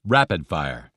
Rapid Fire.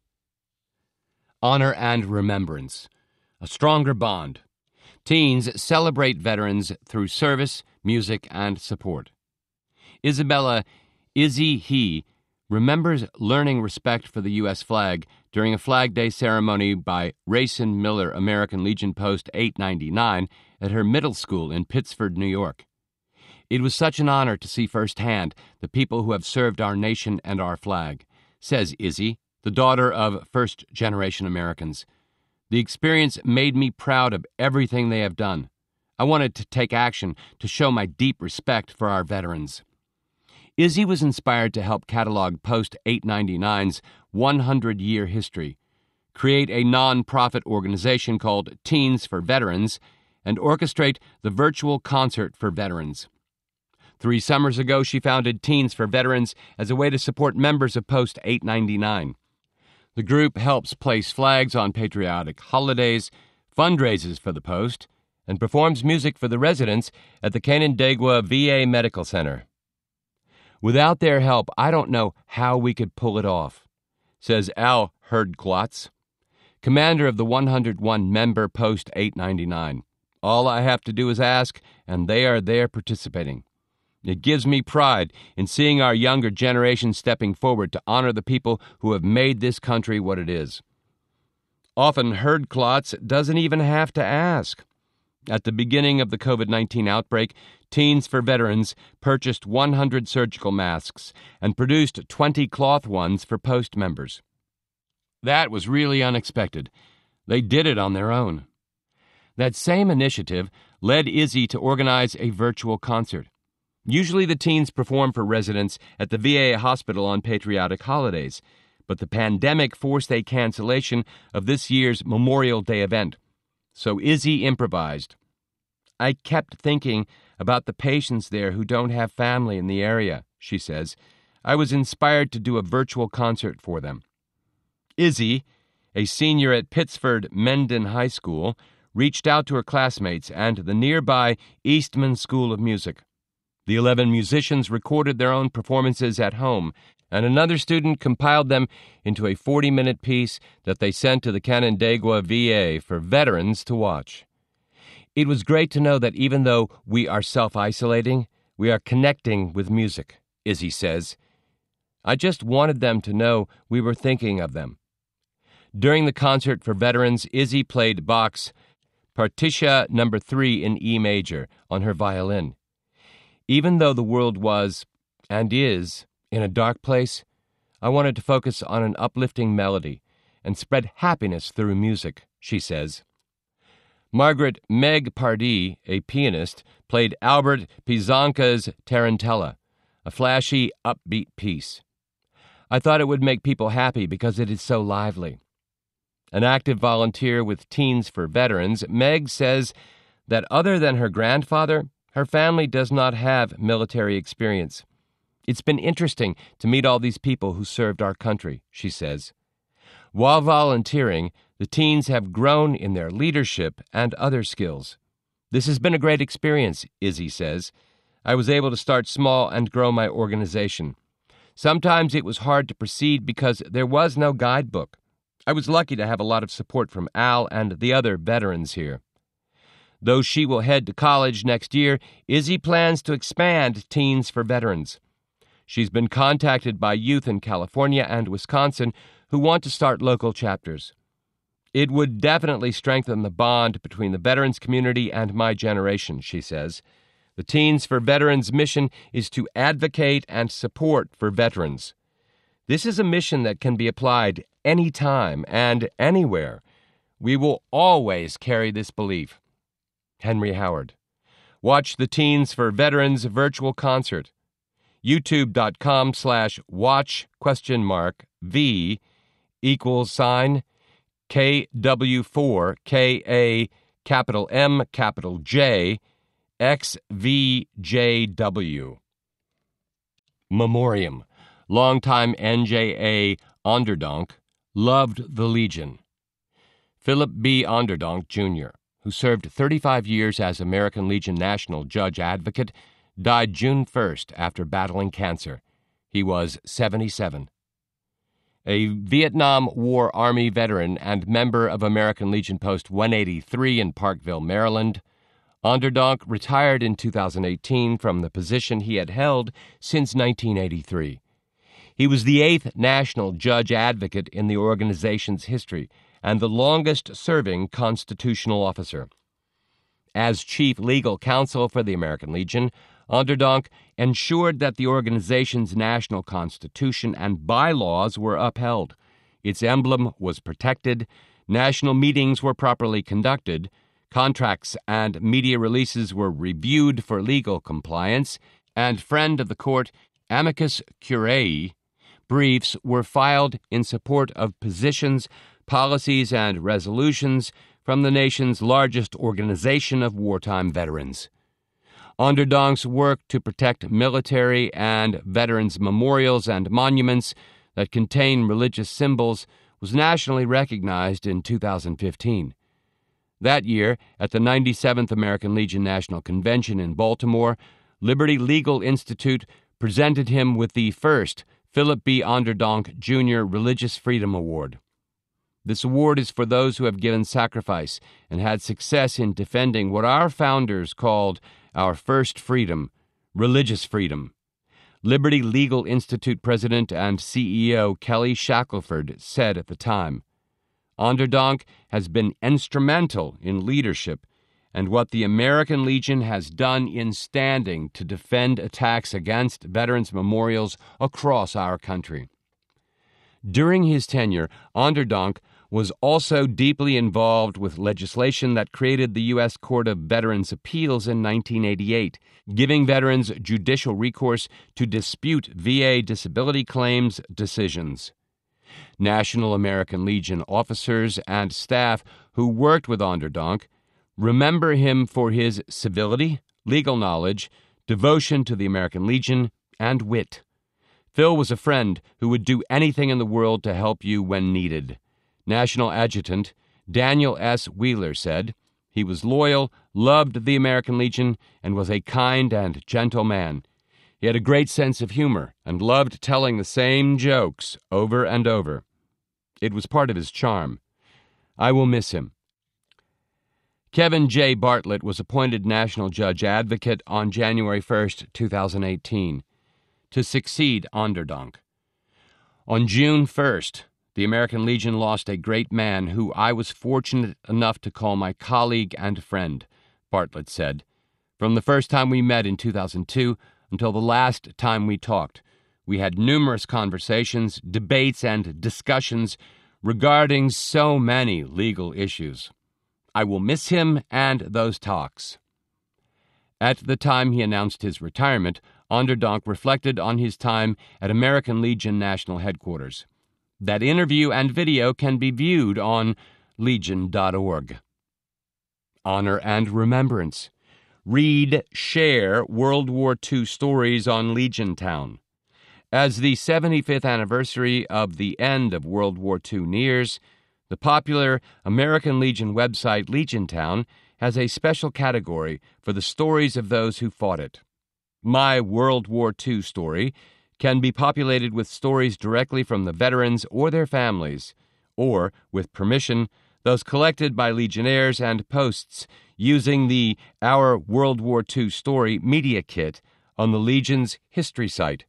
Honor and remembrance. A stronger bond. Teens celebrate veterans through service, music, and support. Isabella Izzy He remembers learning respect for the U.S. flag during a Flag Day ceremony by Rayson Miller American Legion Post 899 at her middle school in Pittsford, New York. It was such an honor to see firsthand the people who have served our nation and our flag, says Izzy, the daughter of first-generation Americans. The experience made me proud of everything they have done. I wanted to take action to show my deep respect for our veterans. Izzy was inspired to help catalog Post 899's 100-year history, create a non-profit organization called Teens for Veterans, and orchestrate the virtual concert for veterans. 3 summers ago, she founded Teens for Veterans as a way to support members of Post 899. The group helps place flags on patriotic holidays, fundraises for the Post, and performs music for the residents at the Canandaigua VA Medical Center. Without their help, I don't know how we could pull it off, says Al Herdklotz, commander of the 101-member Post 899. All I have to do is ask, and they are there participating. It gives me pride in seeing our younger generation stepping forward to honor the people who have made this country what it is. Often, Herdklotz doesn't even have to ask. At the beginning of the COVID-19 outbreak, Teens for Veterans purchased 100 surgical masks and produced 20 cloth ones for Post members. That was really unexpected. They did it on their own. That same initiative led Izzy to organize a virtual concert. Usually the teens perform for residents at the VA hospital on patriotic holidays, but the pandemic forced a cancellation of this year's Memorial Day event. So Izzy improvised. I kept thinking about the patients there who don't have family in the area, she says. I was inspired to do a virtual concert for them. Izzy, a senior at Pittsford Mendon High School, reached out to her classmates and the nearby Eastman School of Music. The 11 musicians recorded their own performances at home, and another student compiled them into a 40-minute piece that they sent to the Canandaigua VA for veterans to watch. It was great to know that even though we are self-isolating, we are connecting with music, Izzy says. I just wanted them to know we were thinking of them. During the concert for veterans, Izzy played Bach's Partitia No. 3 in E major on her violin. Even though the world was, and is, in a dark place, I wanted to focus on an uplifting melody and spread happiness through music, she says. Margaret Meg Pardee, a pianist, played Albert Pizanka's Tarantella, a flashy, upbeat piece. I thought it would make people happy because it is so lively. An active volunteer with Teens for Veterans, Meg says that other than her grandfather, her family does not have military experience. It's been interesting to meet all these people who served our country, she says. While volunteering, the teens have grown in their leadership and other skills. This has been a great experience, Izzy says. I was able to start small and grow my organization. Sometimes it was hard to proceed because there was no guidebook. I was lucky to have a lot of support from Al and the other veterans here. Though she will head to college next year, Izzy plans to expand Teens for Veterans. She's been contacted by youth in California and Wisconsin who want to start local chapters. It would definitely strengthen the bond between the veterans community and my generation, she says. The Teens for Veterans mission is to advocate and support for veterans. This is a mission that can be applied anytime and anywhere. We will always carry this belief. Henry Howard. Watch the Teens for Veterans virtual concert. YouTube.com/watch?V = KW4KA MJ XVJW. Memoriam. Longtime NJA Onderdonk loved the Legion. Philip B. Onderdonk, Jr., who served 35 years as American Legion National Judge Advocate, died June 1st after battling cancer. He was 77. A Vietnam War Army veteran and member of American Legion Post 183 in Parkville, Maryland, Onderdonk retired in 2018 from the position he had held since 1983. He was the 8th National Judge Advocate in the organization's history and the longest-serving constitutional officer. As Chief Legal Counsel for the American Legion, Onderdonk ensured that the organization's national constitution and bylaws were upheld. Its emblem was protected, national meetings were properly conducted, contracts and media releases were reviewed for legal compliance, and friend of the court, amicus curiae, briefs were filed in support of positions, policies, and resolutions from the nation's largest organization of wartime veterans. Onderdonk's work to protect military and veterans' memorials and monuments that contain religious symbols was nationally recognized in 2015. That year, at the 97th American Legion National Convention in Baltimore, Liberty Legal Institute presented him with the first Philip B. Onderdonk Jr. Religious Freedom Award. This award is for those who have given sacrifice and had success in defending what our founders called our first freedom, religious freedom. Liberty Legal Institute President and CEO Kelly Shackelford said at the time, Onderdonk has been instrumental in leadership and what the American Legion has done in standing to defend attacks against veterans' memorials across our country. During his tenure, Onderdonk was also deeply involved with legislation that created the U.S. Court of Veterans' Appeals in 1988, giving veterans judicial recourse to dispute VA disability claims decisions. National American Legion officers and staff who worked with Onderdonk remember him for his civility, legal knowledge, devotion to the American Legion, and wit. Phil was a friend who would do anything in the world to help you when needed. National Adjutant Daniel S. Wheeler said, he was loyal, loved the American Legion, and was a kind and gentle man. He had a great sense of humor and loved telling the same jokes over and over. It was part of his charm. I will miss him. Kevin J. Bartlett was appointed National Judge Advocate on January 1, 2018, to succeed Onderdonk. On June 1st, the American Legion lost a great man who I was fortunate enough to call my colleague and friend, Bartlett said. From the first time we met in 2002 until the last time we talked, we had numerous conversations, debates, and discussions regarding so many legal issues. I will miss him and those talks. At the time he announced his retirement, Onderdonk reflected on his time at American Legion National Headquarters. That interview and video can be viewed on legion.org. Honor and Remembrance. Read, share World War II stories on Legiontown. As the 75th anniversary of the end of World War II nears, the popular American Legion website Legiontown has a special category for the stories of those who fought it. My World War II story can be populated with stories directly from the veterans or their families, or, with permission, those collected by Legionnaires and posts using the Our World War II Story Media Kit on the Legion's history site,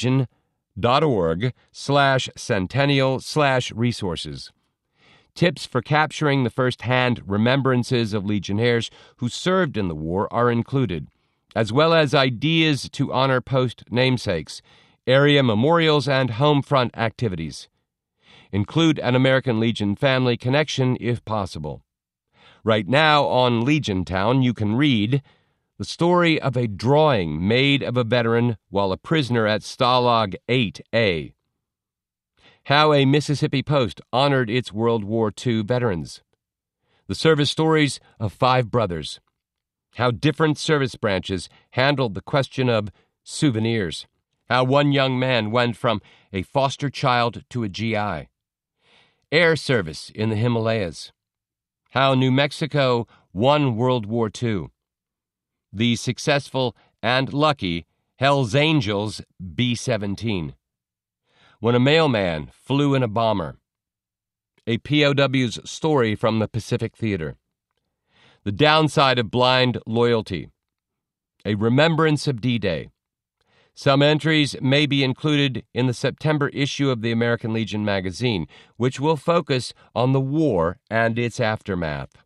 legion.org/centennial/resources. Tips for capturing the first-hand remembrances of Legionnaires who served in the war are included, as well as ideas to honor post namesakes, area memorials, and home front activities. Include an American Legion family connection if possible. Right now on Legiontown you can read the story of a drawing made of a veteran while a prisoner at Stalag 8A. How a Mississippi Post honored its World War II veterans. The service stories of 5 brothers. How different service branches handled the question of souvenirs. How one young man went from a foster child to a GI. Air service in the Himalayas. How New Mexico won World War II. The successful and lucky Hells Angels B-17. When a mailman flew in a bomber. A POW's story from the Pacific Theater. The downside of blind loyalty. A remembrance of D-Day. Some entries may be included in the September issue of the American Legion magazine, which will focus on the war and its aftermath.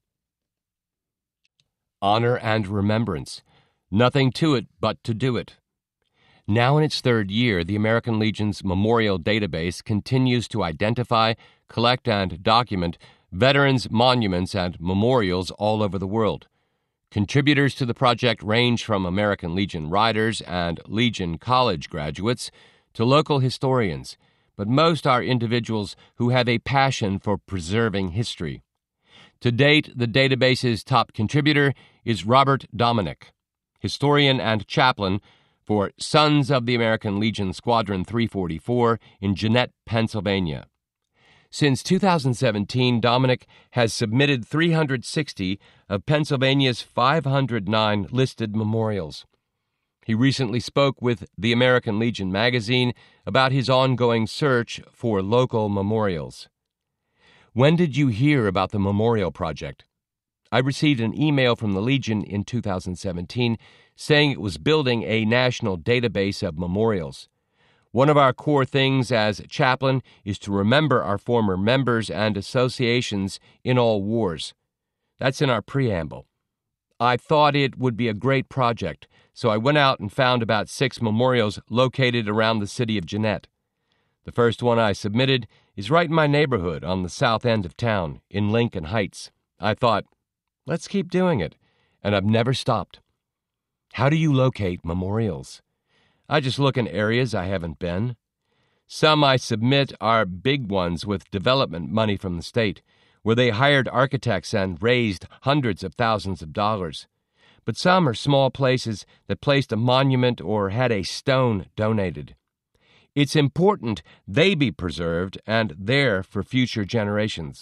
Honor and remembrance. Nothing to it but to do it. Now in its third year, the American Legion's memorial database continues to identify, collect, and document veterans' monuments and memorials all over the world. Contributors to the project range from American Legion riders and Legion College graduates to local historians, but most are individuals who have a passion for preserving history. To date, the database's top contributor is Robert Dominick, historian and chaplain for Sons of the American Legion Squadron 344 in Jeannette, Pennsylvania. Since 2017, Dominick has submitted 360 of Pennsylvania's 509 listed memorials. He recently spoke with the American Legion magazine about his ongoing search for local memorials. When did you hear about the memorial project? I received an email from the Legion in 2017 saying it was building a national database of memorials. One of our core things as chaplain is to remember our former members and associations in all wars. That's in our preamble. I thought it would be a great project, so I went out and found about 6 memorials located around the city of Jeannette. The first one I submitted is right in my neighborhood on the south end of town, in Lincoln Heights. I thought, let's keep doing it, and I've never stopped. How do you locate memorials? I just look in areas I haven't been. Some I submit are big ones with development money from the state, where they hired architects and raised hundreds of thousands of dollars. But some are small places that placed a monument or had a stone donated. It's important they be preserved and there for future generations.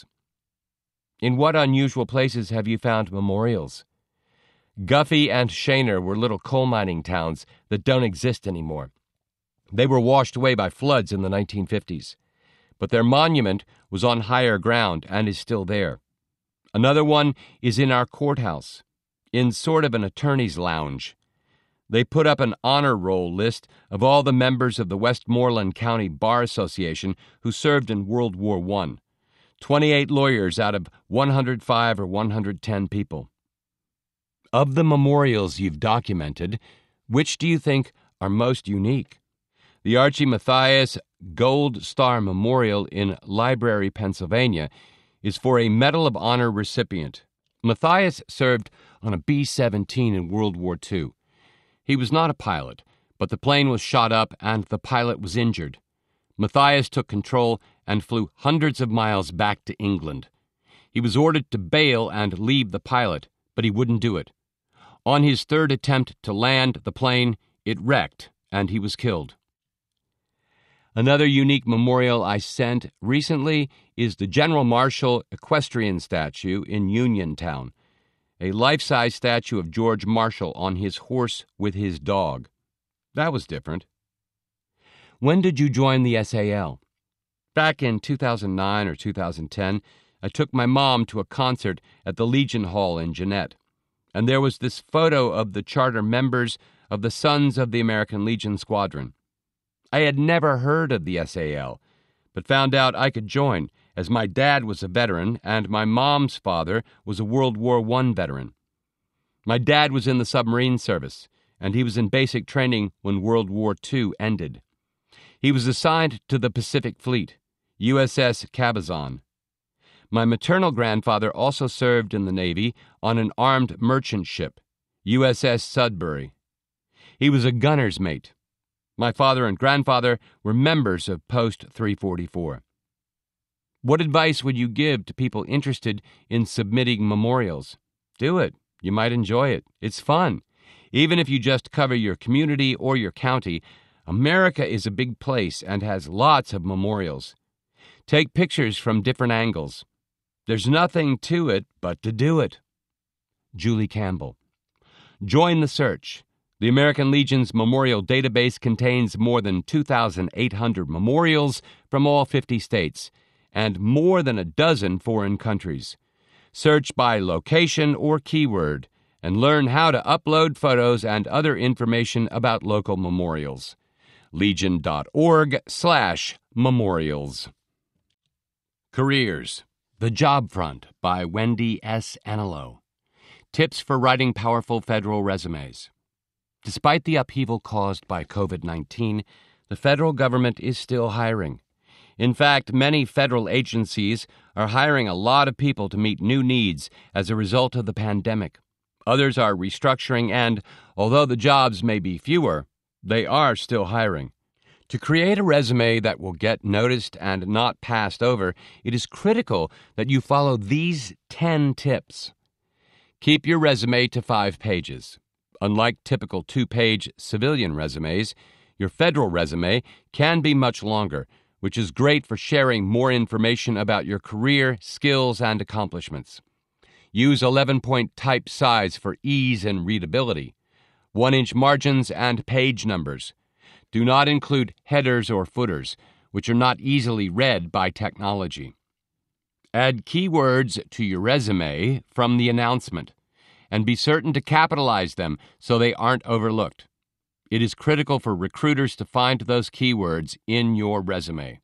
In what unusual places have you found memorials? Guffey and Shaner were little coal mining towns that don't exist anymore. They were washed away by floods in the 1950s. But their monument was on higher ground and is still there. Another one is in our courthouse, in sort of an attorney's lounge. They put up an honor roll list of all the members of the Westmoreland County Bar Association who served in World War I. 28 lawyers out of 105 or 110 people. Of the memorials you've documented, which do you think are most unique? The Archie Mathias Gold Star Memorial in Library, Pennsylvania, is for a Medal of Honor recipient. Mathias served on a B-17 in World War II. He was not a pilot, but the plane was shot up and the pilot was injured. Mathias took control and flew hundreds of miles back to England. He was ordered to bail and leave the pilot, but he wouldn't do it. On his third attempt to land the plane, it wrecked, and he was killed. Another unique memorial I sent recently is the General Marshall Equestrian Statue in Uniontown, a life-size statue of George Marshall on his horse with his dog. That was different. When did you join the SAL? Back in 2009 or 2010, I took my mom to a concert at the Legion Hall in Jeannette, and there was this photo of the charter members of the Sons of the American Legion Squadron. I had never heard of the SAL, but found out I could join, as my dad was a veteran and my mom's father was a World War I veteran. My dad was in the submarine service, and he was in basic training when World War II ended. He was assigned to the Pacific Fleet, USS Cabazon. My maternal grandfather also served in the Navy on an armed merchant ship, USS Sudbury. He was a gunner's mate. My father and grandfather were members of Post 344. What advice would you give to people interested in submitting memorials? Do it. You might enjoy it. It's fun. Even if you just cover your community or your county, America is a big place and has lots of memorials. Take pictures from different angles. There's nothing to it but to do it. Julie Campbell. Join the search. The American Legion's memorial database contains more than 2,800 memorials from all 50 states and more than a dozen foreign countries. Search by location or keyword and learn how to upload photos and other information about local memorials. Legion.org/memorials. Careers. The Job Front by Wendy S. Anilow. Tips for writing powerful federal resumes. Despite the upheaval caused by COVID-19, the federal government is still hiring. In fact, many federal agencies are hiring a lot of people to meet new needs as a result of the pandemic. Others are restructuring and, although the jobs may be fewer, they are still hiring. To create a resume that will get noticed and not passed over, it is critical that you follow these 10 tips. Keep your resume to 5 pages. Unlike typical 2-page civilian resumes, your federal resume can be much longer, which is great for sharing more information about your career, skills, and accomplishments. Use 11-point type size for ease and readability. 1-inch margins and page numbers. Do not include headers or footers, which are not easily read by technology. Add keywords to your resume from the announcement, and be certain to capitalize them so they aren't overlooked. It is critical for recruiters to find those keywords in your resume.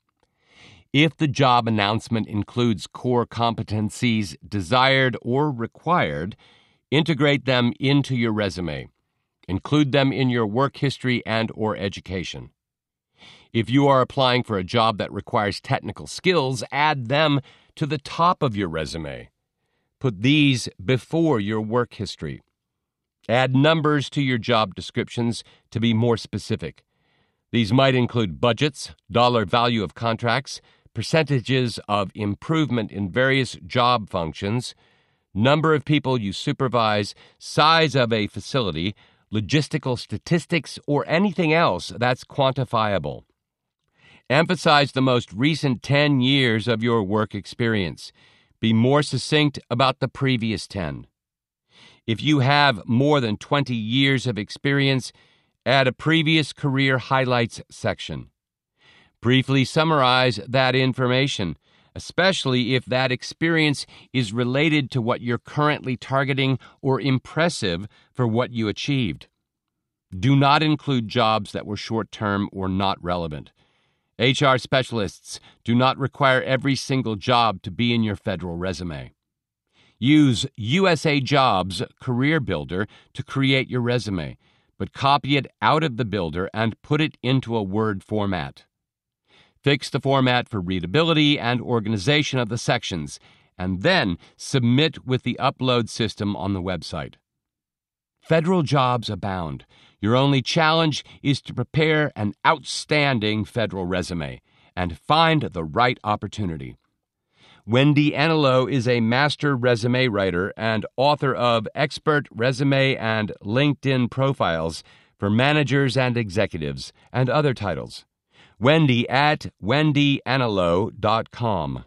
If the job announcement includes core competencies desired or required, integrate them into your resume. Include them in your work history and/or education. If you are applying for a job that requires technical skills, add them to the top of your resume. Put these before your work history. Add numbers to your job descriptions to be more specific. These might include budgets, dollar value of contracts, percentages of improvement in various job functions, number of people you supervise, size of a facility, logistical statistics, or anything else that's quantifiable. Emphasize the most recent 10 years of your work experience. Be more succinct about the previous 10. If you have more than 20 years of experience, add a previous career highlights section. Briefly summarize that information, especially if that experience is related to what you're currently targeting or impressive for what you achieved. Do not include jobs that were short-term or not relevant. HR specialists do not require every single job to be in your federal resume. Use USA Jobs Career Builder to create your resume, but copy it out of the builder and put it into a Word format. Fix the format for readability and organization of the sections, and then submit with the upload system on the website. Federal jobs abound. Your only challenge is to prepare an outstanding federal resume and find the right opportunity. Wendy Anilow is a master resume writer and author of expert resume and LinkedIn profiles for managers and executives and other titles. Wendy at wendyanilow.com.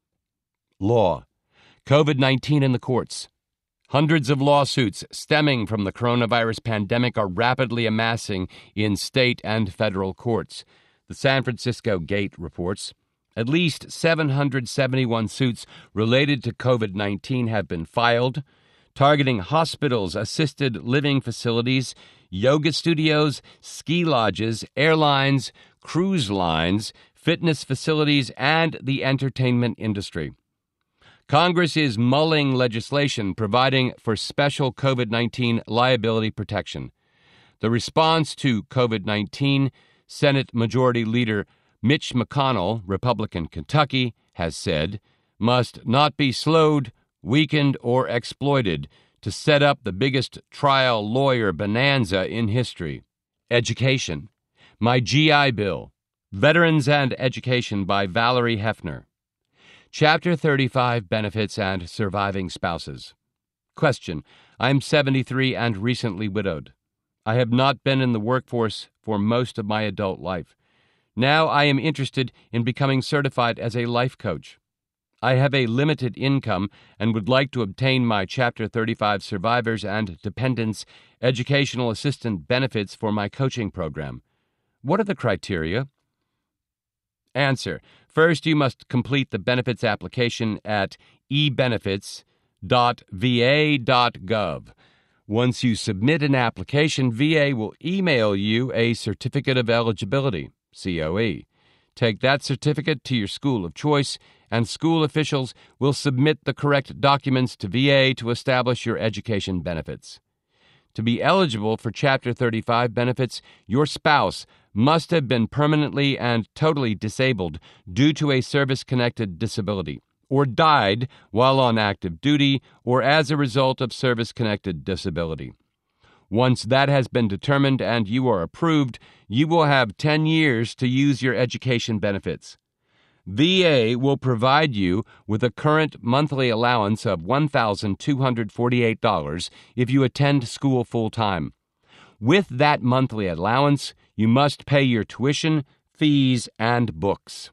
Law. COVID-19 in the courts. Hundreds of lawsuits stemming from the coronavirus pandemic are rapidly amassing in state and federal courts. The San Francisco Gate reports. At least 771 suits related to COVID-19 have been filed, targeting hospitals, assisted living facilities, yoga studios, ski lodges, airlines, cruise lines, fitness facilities, and the entertainment industry. Congress is mulling legislation providing for special COVID-19 liability protection. The response to COVID-19, Senate Majority Leader Mitch McConnell, Republican Kentucky, has said, must not be slowed, weakened, or exploited to set up the biggest trial lawyer bonanza in history. Education. My GI Bill. Veterans and Education by Valerie Hefner. Chapter 35, Benefits and Surviving Spouses. Question. I'm 73 and recently widowed. I have not been in the workforce for most of my adult life. Now I am interested in becoming certified as a life coach. I have a limited income and would like to obtain my Chapter 35 survivors and dependents educational assistant benefits for my coaching program. What are the criteria? Answer. First, you must complete the benefits application at ebenefits.va.gov. Once you submit an application, VA will email you a Certificate of Eligibility, COE. Take that certificate to your school of choice, and school officials will submit the correct documents to VA to establish your education benefits. To be eligible for Chapter 35 benefits, your spouse must have been permanently and totally disabled due to a service-connected disability, or died while on active duty or as a result of service-connected disability. Once that has been determined and you are approved, you will have 10 years to use your education benefits. VA will provide you with a current monthly allowance of $1,248 if you attend school full-time. With that monthly allowance, you must pay your tuition, fees, and books.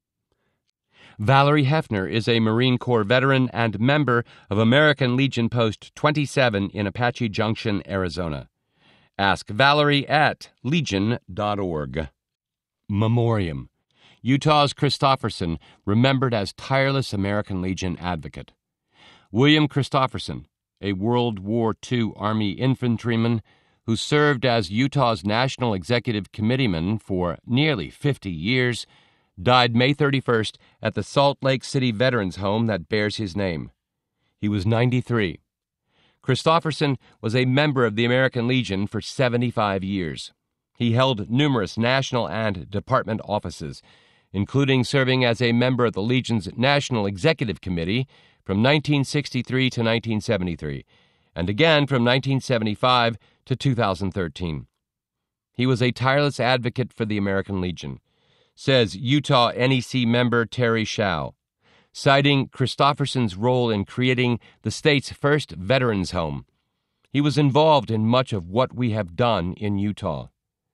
Valerie Hefner is a Marine Corps veteran and member of American Legion Post 27 in Apache Junction, Arizona. Ask Valerie at legion.org. Memoriam. Utah's Christofferson, remembered as tireless American Legion advocate. William Christofferson, a World War II Army infantryman who served as Utah's National Executive Committeeman for nearly 50 years, died May 31st at the Salt Lake City Veterans Home that bears his name. He was 93. Christofferson was a member of the American Legion for 75 years. He held numerous national and department offices, including serving as a member of the Legion's National Executive Committee from 1963 to 1973, and again from 1975 to 2013. He was a tireless advocate for the American Legion, says Utah NEC member Terry Shao, citing Christofferson's role in creating the state's first veterans home. He was involved in much of what we have done in Utah.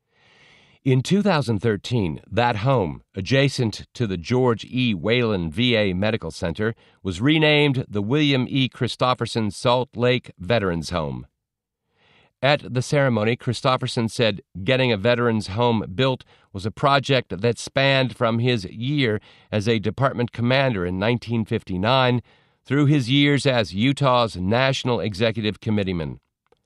In 2013, that home, adjacent to the George E. Whalen VA Medical Center, was renamed the William E. Christofferson Salt Lake Veterans Home. At the ceremony, Christofferson said getting a veterans home built was a project that spanned from his year as a department commander in 1959 through his years as Utah's National Executive Committeeman.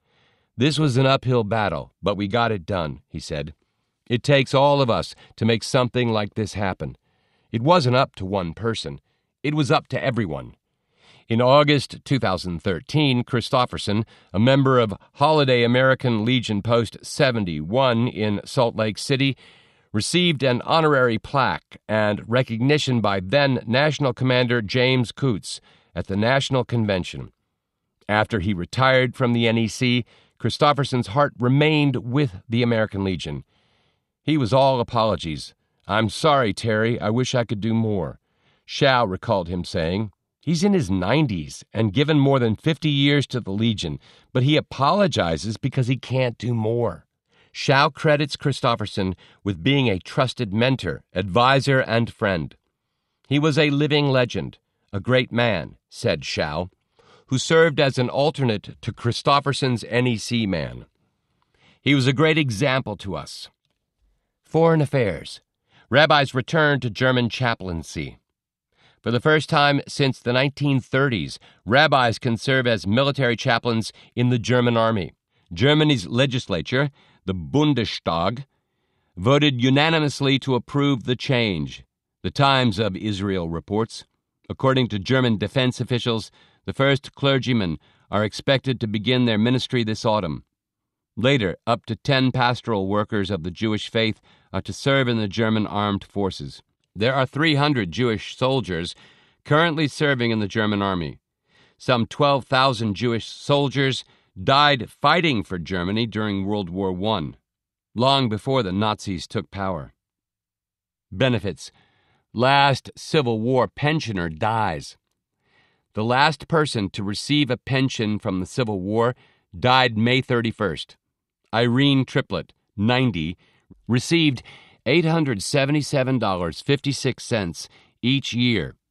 This was an uphill battle, but we got it done, he said. It takes all of us to make something like this happen. It wasn't up to one person. It was up to everyone. In August 2013, Christofferson, a member of Holiday American Legion Post 71 in Salt Lake City, received an honorary plaque and recognition by then National Commander James Coots at the National Convention. After he retired from the NEC, Christofferson's heart remained with the American Legion. He was all apologies. "I'm sorry, Terry. I wish I could do more." Shao recalled him saying, "He's in his 90s and given more than 50 years to the Legion, but he apologizes because he can't do more." Shao credits Christofferson with being a trusted mentor, advisor, and friend. "He was a living legend, a great man," said Shao, who served as an alternate to Christofferson's NEC man. "He was a great example to us." Foreign Affairs. Rabbis returned to German chaplaincy. For the first time since the 1930s, rabbis can serve as military chaplains in the German army. Germany's legislature, the Bundestag, voted unanimously to approve the change, the Times of Israel reports. According to German defense officials, the first clergymen are expected to begin their ministry this autumn. Later, up to 10 pastoral workers of the Jewish faith are to serve in the German armed forces. There are 300 Jewish soldiers currently serving in the German army. Some 12,000 Jewish soldiers died fighting for Germany during World War I, long before the Nazis took power. Benefits. Last Civil War pensioner dies. The last person to receive a pension from the Civil War died May 31st. Irene Triplett, 90, received $877.56 each year.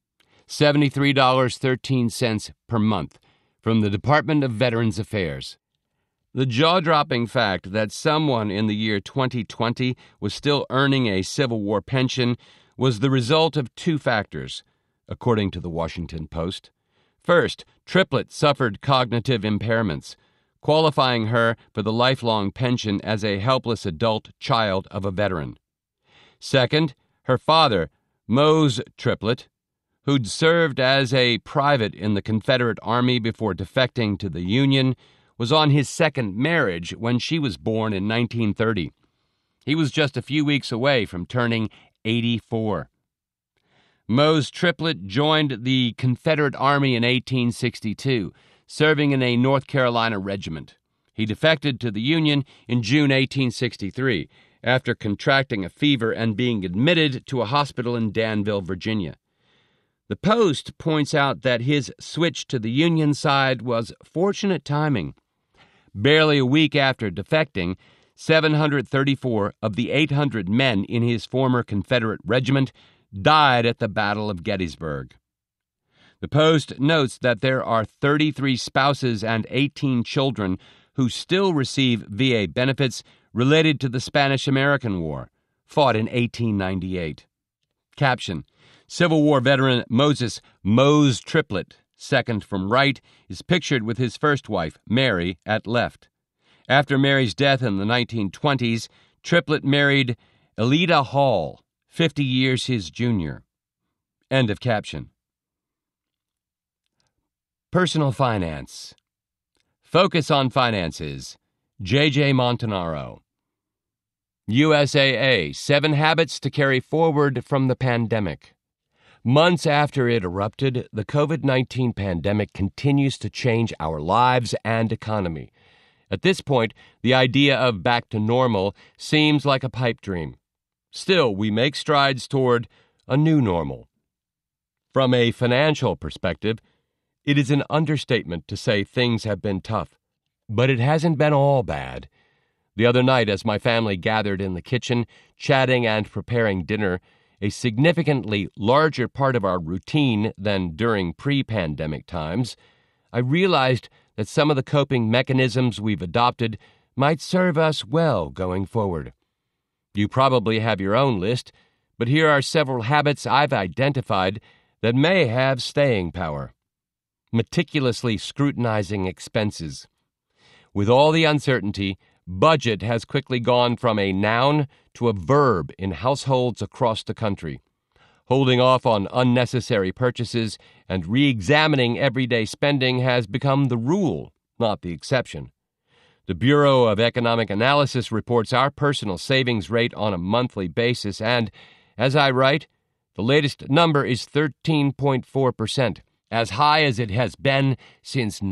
$73.13 per month, from the Department of Veterans Affairs. The jaw-dropping fact that someone in the year 2020 was still earning a Civil War pension was the result of two factors, according to the Washington Post. First, Triplett suffered cognitive impairments, qualifying her for the lifelong pension as a helpless adult child of a veteran. Second, her father, Mose Triplett, who'd served as a private in the Confederate Army before defecting to the Union, was on his second marriage when she was born in 1930. He was just a few weeks away from turning 84. Mose Triplett joined the Confederate Army in 1862, serving in a North Carolina regiment. He defected to the Union in June 1863, after contracting a fever and being admitted to a hospital in Danville, Virginia. The Post points out that his switch to the Union side was fortunate timing. Barely a week after defecting, 734 of the 800 men in his former Confederate regiment died at the Battle of Gettysburg. The Post notes that there are 33 spouses and 18 children who still receive VA benefits related to the Spanish-American War, fought in 1898. Caption: Civil War veteran Mose Triplett, second from right, is pictured with his first wife, Mary, at left. After Mary's death in the 1920s, Triplett married Elida Hall, 50 years his junior. End of caption. Personal finance. Focus on finances. J.J. Montanaro. USAA, 7 Habits to Carry Forward from the Pandemic. Months after it erupted, the COVID-19 pandemic continues to change our lives and economy. At this point, the idea of back to normal seems like a pipe dream. Still, we make strides toward a new normal. From a financial perspective, it is an understatement to say things have been tough, but it hasn't been all bad. The other night, as my family gathered in the kitchen, chatting and preparing dinner, a significantly larger part of our routine than during pre-pandemic times, I realized that some of the coping mechanisms we've adopted might serve us well going forward. You probably have your own list, but here are several habits I've identified that may have staying power. Meticulously scrutinizing expenses. With all the uncertainty, budget has quickly gone from a noun to a verb in households across the country. Holding off on unnecessary purchases and re-examining everyday spending has become the rule, not the exception. The Bureau of Economic Analysis reports our personal savings rate on a monthly basis, and, as I write, the latest number is 13.4%, as high as it has been since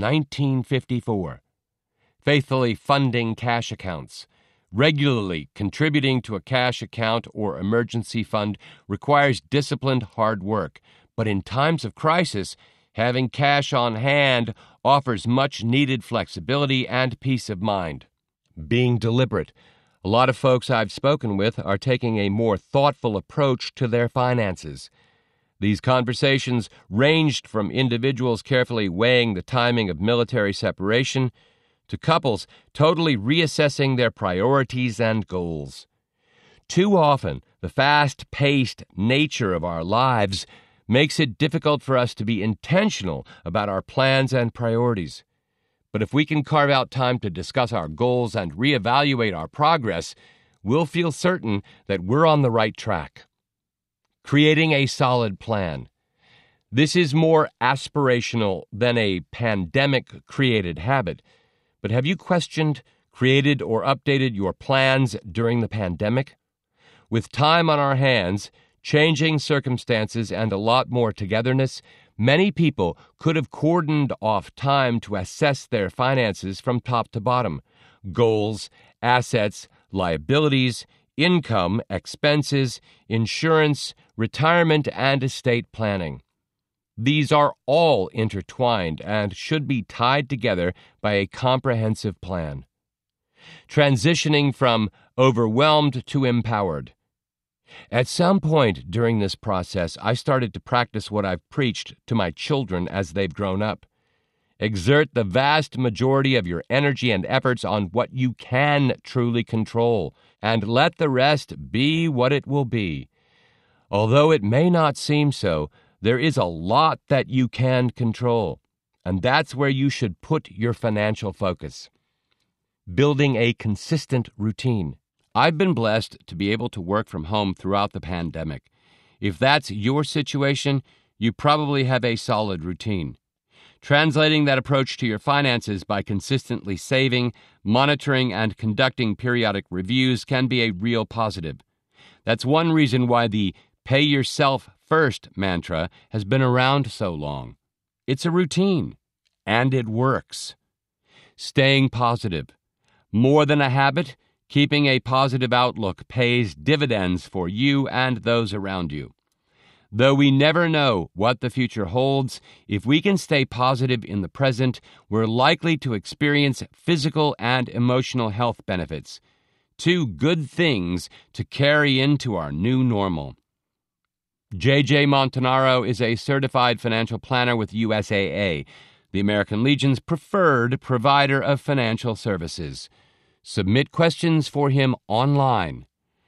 1954. Faithfully funding cash accounts. Regularly contributing to a cash account or emergency fund requires disciplined hard work, but in times of crisis, having cash on hand offers much-needed flexibility and peace of mind. Being deliberate. A lot of folks I've spoken with are taking a more thoughtful approach to their finances. These conversations ranged from individuals carefully weighing the timing of military separation to couples totally reassessing their priorities and goals. Too often, the fast-paced nature of our lives makes it difficult for us to be intentional about our plans and priorities. But if we can carve out time to discuss our goals and reevaluate our progress, we'll feel certain that we're on the right track. Creating a solid plan. This is more aspirational than a pandemic-created habit. But have you questioned, created, or updated your plans during the pandemic? With time on our hands, changing circumstances, and a lot more togetherness, many people could have cordoned off time to assess their finances from top to bottom. Goals, assets, liabilities, income, expenses, insurance, retirement, and estate planning. These are all intertwined and should be tied together by a comprehensive plan. Transitioning from overwhelmed to empowered. At some point during this process, I started to practice what I've preached to my children as they've grown up. Exert the vast majority of your energy and efforts on what you can truly control, and let the rest be what it will be. Although it may not seem so, there is a lot that you can control, and that's where you should put your financial focus. Building a consistent routine. I've been blessed to be able to work from home throughout the pandemic. If that's your situation, you probably have a solid routine. Translating that approach to your finances by consistently saving, monitoring, and conducting periodic reviews can be a real positive. That's one reason why the pay yourself first mantra has been around so long. It's a routine, and it works. Staying positive. More than a habit, keeping a positive outlook pays dividends for you and those around you. Though we never know what the future holds, if we can stay positive in the present, we're likely to experience physical and emotional health benefits. Two good things to carry into our new normal. J.J. Montanaro is a certified financial planner with USAA, the American Legion's preferred provider of financial services. Submit questions for him online.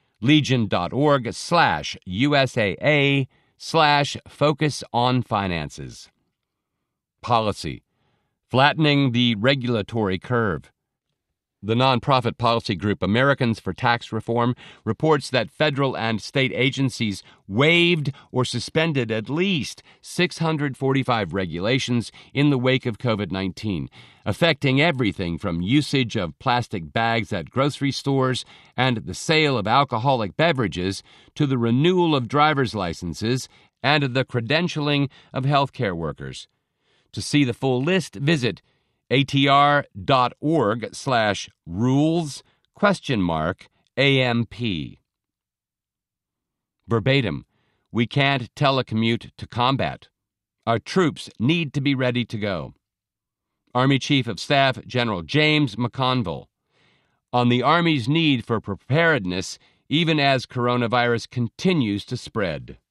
legion.org/USAA/Focus on Finances. Policy. Flattening the regulatory curve. The nonprofit policy group Americans for Tax Reform reports that federal and state agencies waived or suspended at least 645 regulations in the wake of COVID-19, affecting everything from usage of plastic bags at grocery stores and the sale of alcoholic beverages to the renewal of driver's licenses and the credentialing of healthcare workers. To see the full list, visit atr.org/rules?AMP. Verbatim, we can't telecommute to combat. Our troops need to be ready to go. Army Chief of Staff General James McConville. On the Army's need for preparedness even as coronavirus continues to spread.